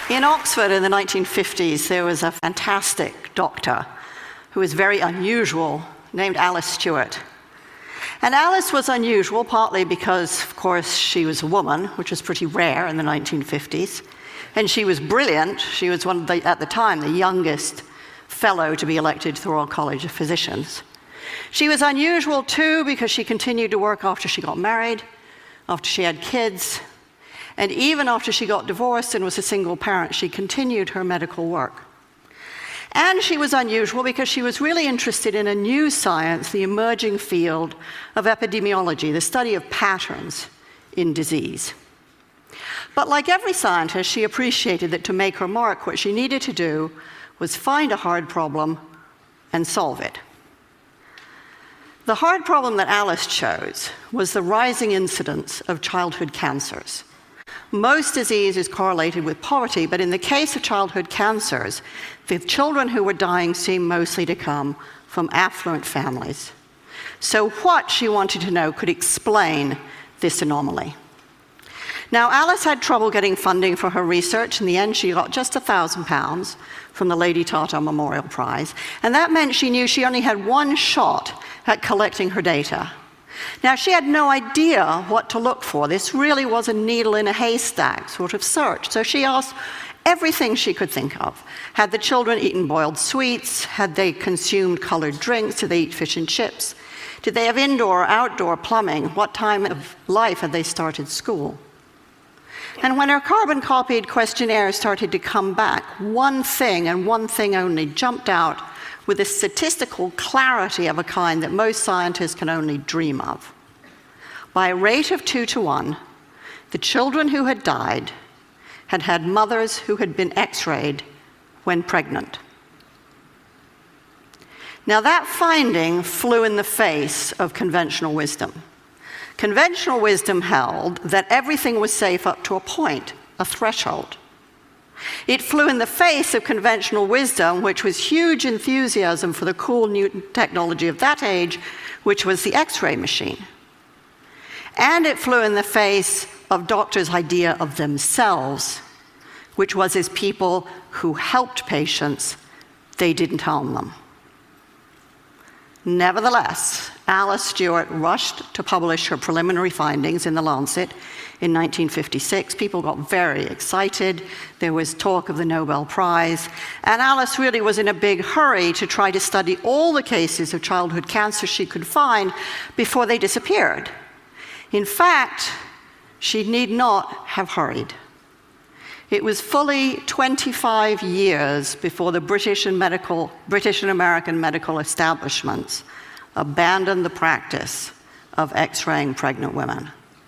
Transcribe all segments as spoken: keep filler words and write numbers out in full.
In Oxford in the nineteen fifties, there was a fantastic doctor who was very unusual, named Alice Stewart. And Alice was unusual partly because, of course, she was a woman, which was pretty rare in the nineteen fifties. And she was brilliant. She was one of the, at the time, the youngest fellow to be elected to the Royal College of Physicians. She was unusual, too, because she continued to work after she got married, after she had kids, and even after she got divorced and was a single parent, she continued her medical work. And she was unusual because she was really interested in a new science, the emerging field of epidemiology, the study of patterns in disease. But like every scientist, she appreciated that to make her mark, what she needed to do was find a hard problem and solve it. The hard problem that Alice chose was the rising incidence of childhood cancers. Most disease is correlated with poverty, but in the case of childhood cancers, the children who were dying seemed mostly to come from affluent families. So what, she wanted to know, could explain this anomaly? Now, Alice had trouble getting funding for her research. In the end, she got just a thousand pounds from the Lady Tata Memorial Prize, and that meant she knew she only had one shot at collecting her data. Now, she had no idea what to look for. This really was a needle in a haystack sort of search. So she asked everything she could think of. Had the children eaten boiled sweets? Had they consumed colored drinks? Did they eat fish and chips? Did they have indoor or outdoor plumbing? What time of life had they started school? And when her carbon-copied questionnaire started to come back, one thing and one thing only jumped out with a statistical clarity of a kind that most scientists can only dream of. By a rate of two to one, the children who had died had had mothers who had been x-rayed when pregnant. Now, that finding flew in the face of conventional wisdom. Conventional wisdom held that everything was safe up to a point, a threshold. It flew in the face of conventional wisdom, which was huge enthusiasm for the cool new technology of that age, which was the X-ray machine. And it flew in the face of doctors' idea of themselves, which was as people who helped patients, they didn't harm them. Nevertheless, Alice Stewart rushed to publish her preliminary findings in The Lancet in nineteen fifty-six. People got very excited. There was talk of the Nobel Prize. And Alice really was in a big hurry to try to study all the cases of childhood cancer she could find before they disappeared. In fact, she need not have hurried. It was fully twenty-five years before the British and, medical, British and American medical establishments abandoned the practice of X-raying pregnant women.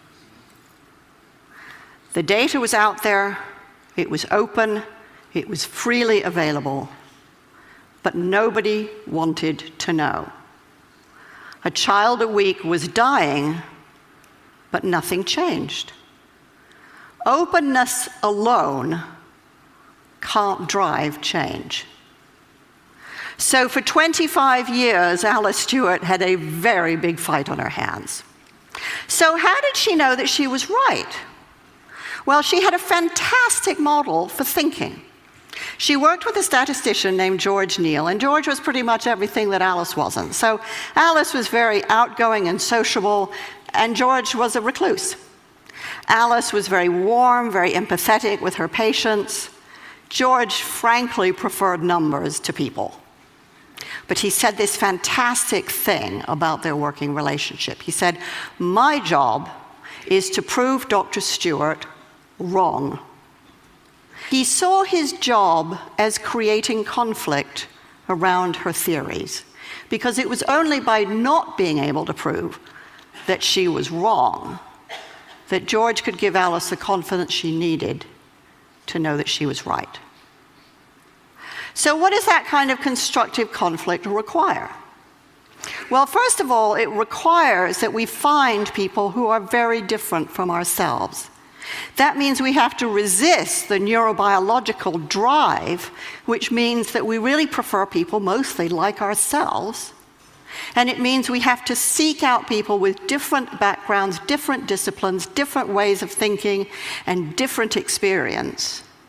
The data was out there, it was open, it was freely available, but nobody wanted to know. A child a week was dying, but nothing changed. Openness alone can't drive change. So for twenty-five years, Alice Stewart had a very big fight on her hands. So how did she know that she was right? Well, she had a fantastic model for thinking. She worked with a statistician named George Neal, and George was pretty much everything that Alice wasn't. So Alice was very outgoing and sociable, and George was a recluse. Alice was very warm, very empathetic with her patients. George frankly preferred numbers to people. But he said this fantastic thing about their working relationship. He said, "My job is to prove Doctor Stewart wrong." He saw his job as creating conflict around her theories, because it was only by not being able to prove that she was wrong that George could give Alice the confidence she needed to know that she was right. So what does that kind of constructive conflict require? Well, first of all, it requires that we find people who are very different from ourselves. That means we have to resist the neurobiological drive, which means that we really prefer people mostly like ourselves. And it means we have to seek out people with different backgrounds, different disciplines, different ways of thinking, and different experience.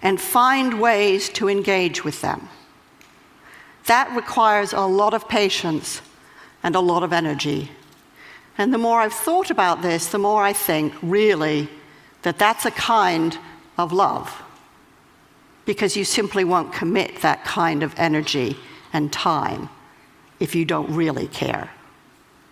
and find ways to engage with them. That requires a lot of patience and a lot of energy. And the more I've thought about this, the more I think, really, that that's a kind of love, because you simply won't commit that kind of energy and time if you don't really care.